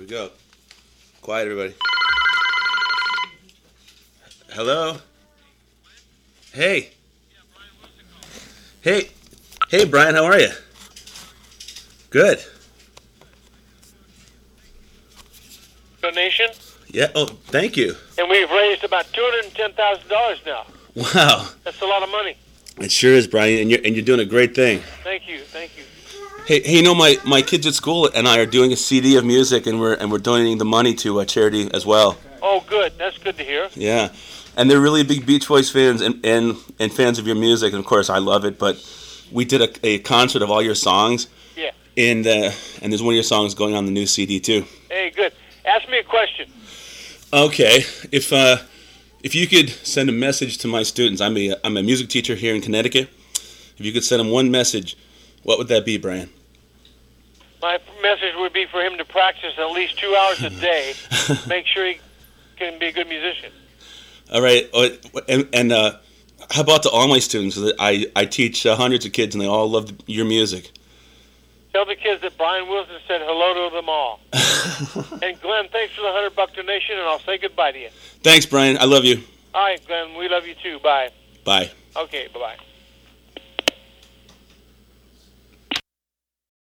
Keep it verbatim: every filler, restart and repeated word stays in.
we go. Quiet, everybody. Hello? Hey. Hey. Hey, Brian, how are you? Good. Donation, Yeah, oh, thank you. and we've raised about two hundred ten thousand dollars now. Wow. That's a lot of money. It sure is, Brian, and you're, and you're doing a great thing. Thank you, thank you. Hey, hey, you know, my, my kids at school and I are doing a C D of music, and we're and we're donating the money to a charity as well. Oh, good. That's good to hear. Yeah, and they're really big Beach Boys fans and, and, and fans of your music, and of course I love it, but we did a, a concert of all your songs. Yeah. And, uh, and there's one of your songs going on the new C D, too. Hey, good. Ask me a question. Okay, if uh, if you could send a message to my students, I'm a I'm a music teacher here in Connecticut. If you could send them one message, what would that be, Brian? My message would be for him to practice at least two hours a day. Make sure he can be a good musician. All right, uh, and, and uh, how about to all my students? I I teach uh, hundreds of kids, and they all love your music. Tell the kids that Brian Wilson said hello to them all. And Glenn, thanks for the hundred buck donation, and I'll say goodbye to you. Thanks, Brian. I love you. All right, Glenn, we love you too. Bye. Bye. Okay, bye bye.